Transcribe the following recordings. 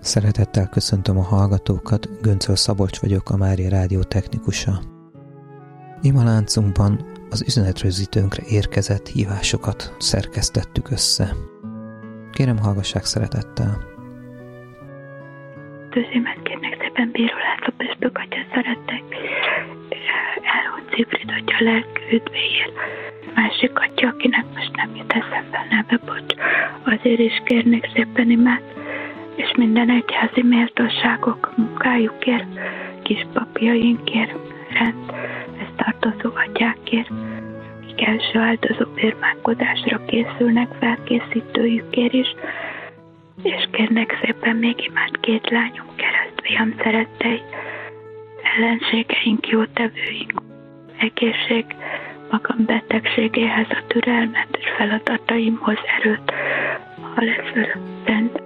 Szeretettel köszöntöm a hallgatókat, Göncöl Szabolcs vagyok, a Mária Rádió technikusa. Imaláncunkban az üzenetrögzítőnkre érkezett hívásokat szerkesztettük össze. Kérem, hallgassák szeretettel. Tőzsémet kérnek szépen, Bíró László Püspök atya, szerettek elhunyt Zigfrid atya lelkű üdvéért. Másik atya, akinek most nem jut eszembe a neve, bocs, azért is kérnek szépen imát, és minden egyházi méltóságok munkájukért, kispapjainkért, ezt tartozó atyákért, akik első áldozó bérmálkodásra készülnek, felkészítőjükért is, és kérnek szépen még imát két lányom, keresztfiam szerettei, ellenségeink, jótevőink, egészség, magam betegségéhez a türelmet és feladataimhoz erőt, ha lesz Szent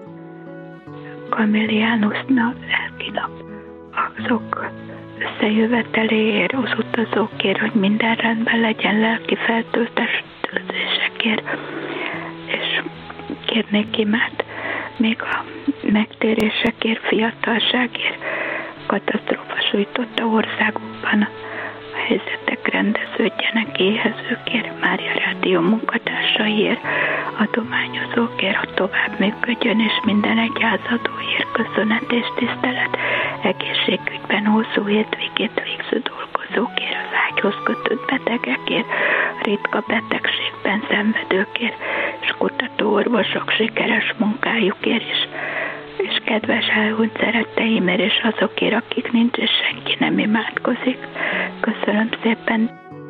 Kamiliánusnak lelki nap, azok összejöveteléért, az utazókért, hogy minden rendben legyen, lelki feltöltésekért, és kérnék imát még a megtérésekért, fiatalságért, katasztrófa sújtotta országokban a helyzetek rendeződjenek, éhezőkért, Mária Rádió munkatársaiért, adományozókért, hogy tovább működjön, és minden egyházadóért köszönet és tisztelet, egészségügyben hosszú hétvégét végző dolgozókért, az ágyhoz kötött betegekért, ritka betegségben szenvedőkért, és kutatóorvosok sikeres munkájukért is, és kedves elhunyt szeretteimért, és azokért, akik nincs, és senki nem imádkozik. Köszönöm szépen.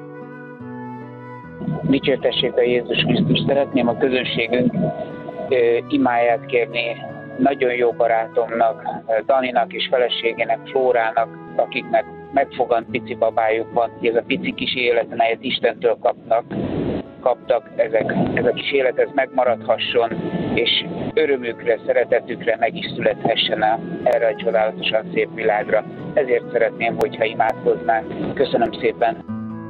Dicsértessék a Jézus Krisztus. Szeretném a közönségünk imáját kérni nagyon jó barátomnak, Daninak és feleségének, Flórának, akiknek megfogant pici babájuk van, hogy ez a pici kis élet, melyet Istentől kaptak, ez a kis élet, ez megmaradhasson, és örömükre, szeretetükre meg is születhessen erre a csodálatosan szép világra. Ezért szeretném, hogyha imádkoznánk. Köszönöm szépen!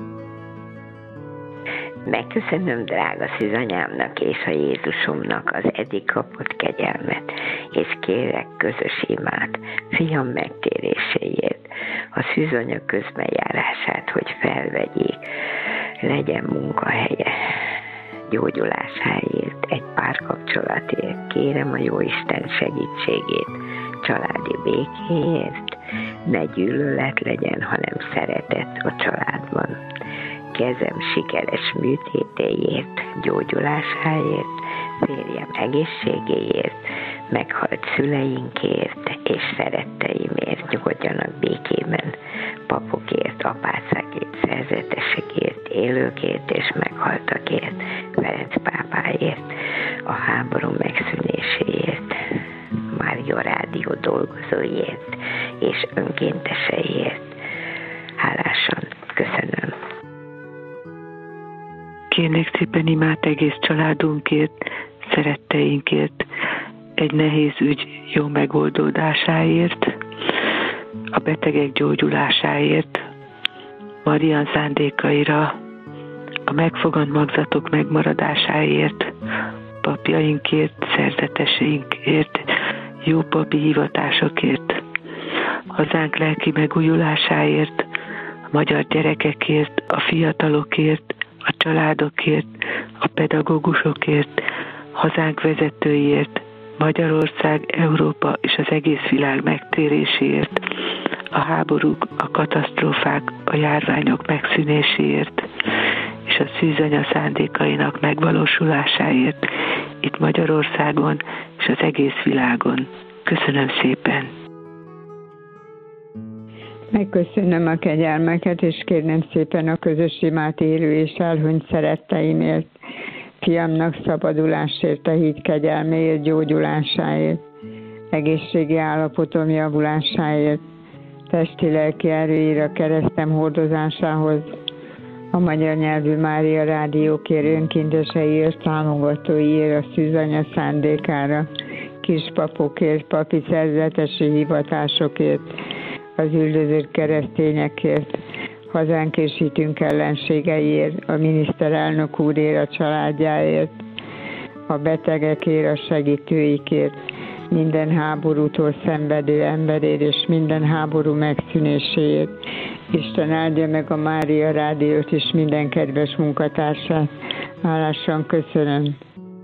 Megköszönöm drága szűzanyámnak és a Jézusomnak az eddig kapott kegyelmet, és kérek közös imát fiam megtéréséért, a szűzanya közbenjárását, hogy felvegyék, legyen munkahelye, gyógyulásáért, egy párkapcsolatért, kérem a Jóisten segítségét, családi békéért, ne gyűlölet legyen, hanem szeretet a családban. Kezem sikeres műtétéért, gyógyulásáért, férjem egészségéért, meghalt szüleinkért és szeretteimért nyugodjanak békében, papokért, apácákért, szerzetesekért, élőkért és meghaltakért, Ferenc pápáért, a háború megszűnéséért, Mária Rádió dolgozóiért és önkénteseiért. Hálásan köszönöm. Kérnék szépen imát egész családunkért, szeretteinkért, egy nehéz ügy jó megoldódásáért, a betegek gyógyulásáért, Marian szándékaira, a megfogant magzatok megmaradásáért, papjainkért, szerzeteseinkért, jó papi hivatásokért, hazánk lelki megújulásáért, a magyar gyerekekért, a fiatalokért, a családokért, a pedagógusokért, hazánk vezetőiért, Magyarország, Európa és az egész világ megtéréséért, a háborúk, a katasztrófák, a járványok megszűnéséért, és a szűzanya szándékainak megvalósulásáért itt Magyarországon és az egész világon. Köszönöm szépen! Megköszönöm a kegyelmeket, és kérném szépen a közös imát élő és elhunyt szeretteimért, fiamnak szabadulásért, a hit kegyelméért, gyógyulásáért, egészségi állapotom javulásáért, testi-lelki erőért, a keresztem hordozásához, a magyar nyelvű Mária Rádiókért, önkénteseiért, támogatóiért, a szűzanya szándékára, kispapokért, papi szerzetesi hivatásokért, az üldözött keresztényekért, hazánk és hitünk ellenségeiért, a miniszterelnök úrért, a családjáért, a betegekért, a segítőikért, minden háborútól szenvedő emberért, és minden háború megszűnéséért. Isten áldja meg a Mária Rádiót és minden kedves munkatársát. Hálásan köszönöm.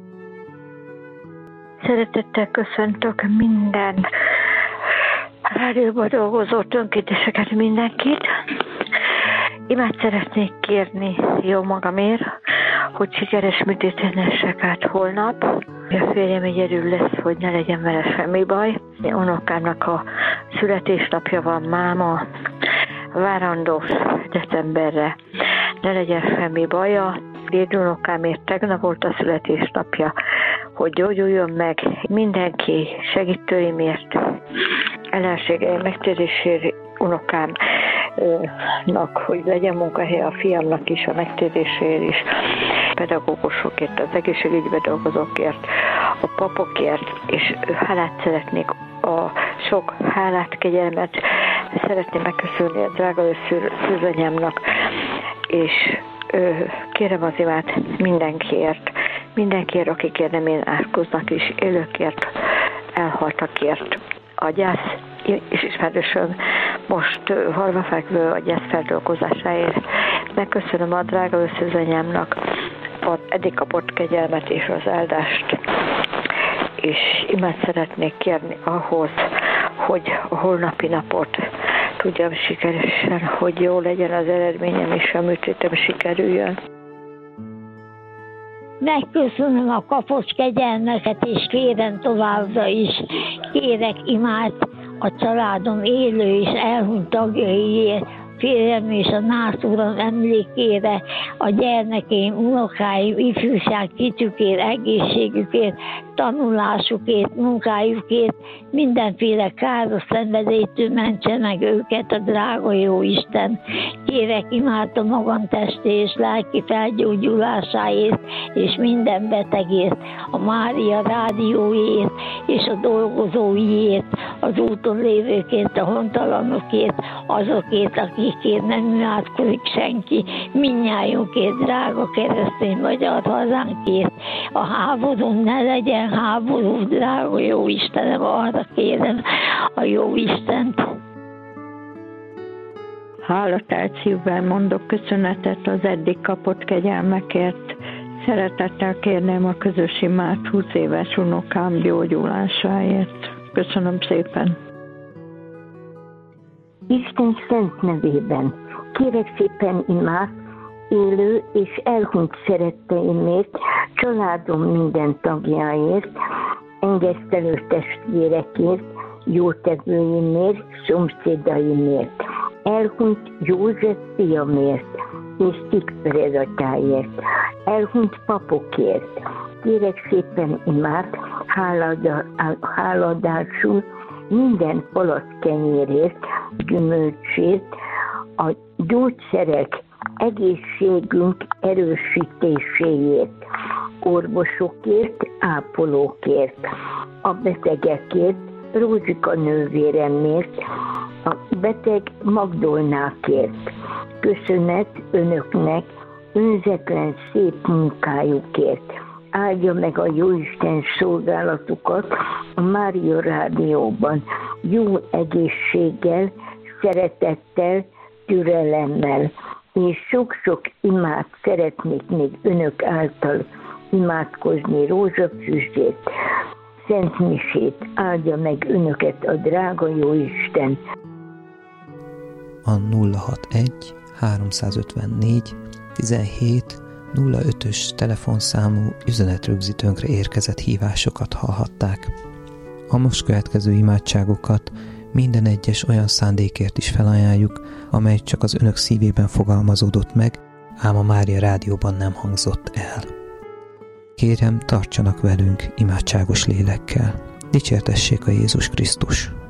Szeretettel köszöntök minden rádióban dolgozó önkénteseket, mindenkit. Imát szeretnék kérni jó magamért, hogy sikeres műtéten essek át holnap. A férjem egyedül lesz, hogy ne legyen vele semmi baj. Unokámnak a születésnapja van máma, várandós decemberre, ne legyen semmi baja. Dédunokámért tegnap volt a születésnapja, hogy gyógyuljon meg. Mindenki segítőimért, ellenségeim megtérésére, unokámnak, hogy legyen munkahelye a fiamnak is, a megtérésére is, pedagógusokért, az egészségügyben dolgozókért, a papokért, és hálát szeretnék, a sok hálát, kegyelmet szeretném megköszönni a drága szűzanyámnak, és kérem az imát mindenkiért, akikért nem én átkoznak, és élőkért, elhaltakért. A gyász és ismerősöm most halvafekvő a gyász feldolgozásáért. Megköszönöm a drága összezanyámnak eddig kapott kegyelmet és az áldást, és imát szeretnék kérni ahhoz, hogy a holnapi napot tudjam sikeresen, hogy jó legyen az eredményem, és a műtétem sikerüljön. Megköszönöm a kapott kegyelmeket, és kérem továbbra is, kérek imát a családom élő és elhunyt tagjaiért, férjem és a nász uram emlékére, a gyermekeim, unokáim, ifjúság kicsükért, egészségükért, tanulásukért, munkájukért, mindenféle káros szenvedélytől mentse meg őket a drága jó Isten. Kérek imát a magam testi és lelki felgyógyulásáért, és minden betegért, a Mária Rádióért, és a dolgozóiért, az úton lévőkért, a hontalanokért, azokért, akikért nem imádkozik senki, mindnyájunkért, drága keresztény magyar hazánkért. A háború ne legyen háború, drága jó Istenem, arra kérem a jó Istent. Hálatelt szívvel mondok köszönetet az eddig kapott kegyelmekért. Szeretettel kérném a közös imát 20 éves unokám gyógyulásáért. Köszönöm szépen. Isten szent nevében kérek szépen imát élő és elhunyt szeretteimért, családom minden tagjáért, engesztelő testvérekért, jótevőimért, szomszédaimért, elhunyt József fiamért és Tikpered atyáért, elhunyt papokért. Kérek szépen imát, háladásul minden palackkenyérért, gyümölcsért, a gyógyszerek egészségünk erősítéséért, orvosokért, ápolókért, a betegekért, Rózsika nővéremért, a beteg Magdolnákért. Köszönet önöknek önzetlen szép munkájukért. Áldja meg a Jóisten szolgálatukat a Mária Rádióban jó egészséggel, szeretettel, türelemmel, és sok-sok imát szeretnék még önök által imádkozni, rózsafüstét, szent misét, áldja meg önöket a drága jó Isten. A 061 354 17 05-ös telefonszámú üzenetrögzítőnkre érkezett hívásokat hallhatták. A most következő imádságokat minden egyes olyan szándékért is felajánljuk, amely csak az önök szívében fogalmazódott meg, ám a Mária Rádióban nem hangzott el. Kérem, tartsanak velünk imádságos lélekkel. Dicsértessék a Jézus Krisztus!